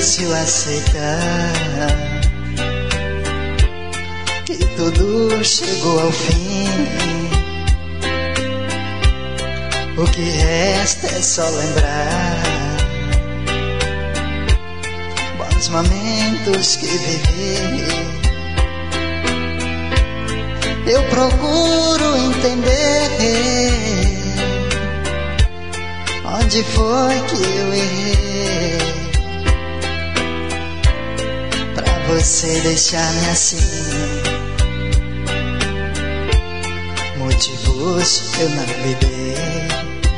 difícil aceitar que tudo chegou ao fim. O que resta é só lembrar bons momentos que vivi. Eu procuro entender onde foi que eu errei pra você deixar-me assim. Motivos eu não lhe dei.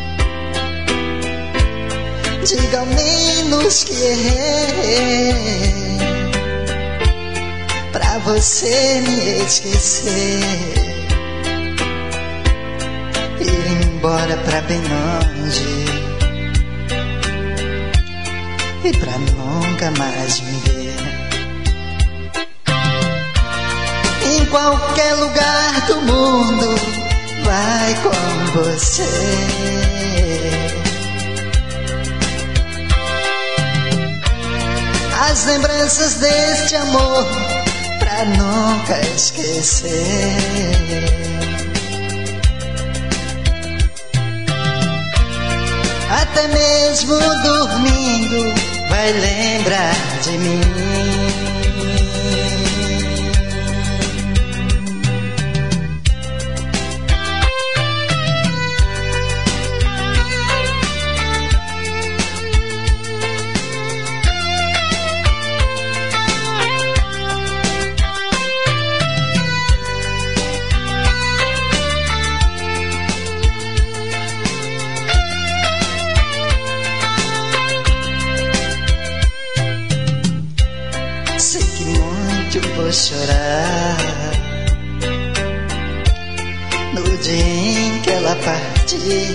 Diga ao menos que errei pra você me esquecer, ir embora pra bem longe e pra nunca mais me ver. Em qualquer lugar do mundo vai com você. As lembranças deste amor pra nunca esquecer. Até mesmo dormindo vai lembrar de mim. Vou chorar no dia em que ela partir.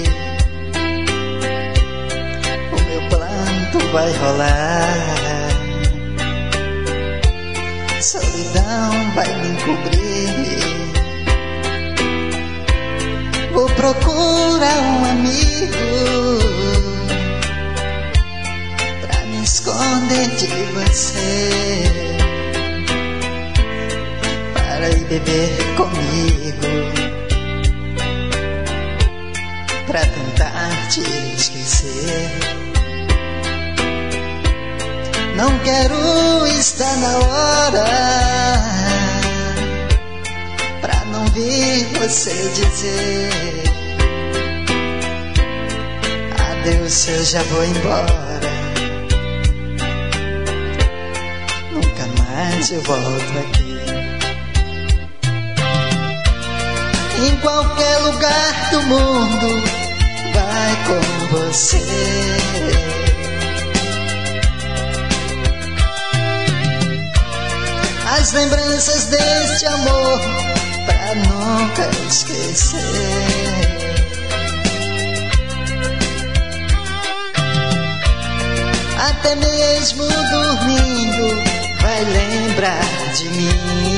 O meu planto vai rolar, solidão vai me encobrir. Vou procurar um amigo pra me esconder de você, para ir beber comigo, pra tentar te esquecer. Não quero estar na hora pra não ver você dizer adeus, eu já vou embora, nunca mais eu volto aqui. Em qualquer lugar do mundo vai com você. As lembranças deste amor pra nunca esquecer. Até mesmo dormindo vai lembrar de mim.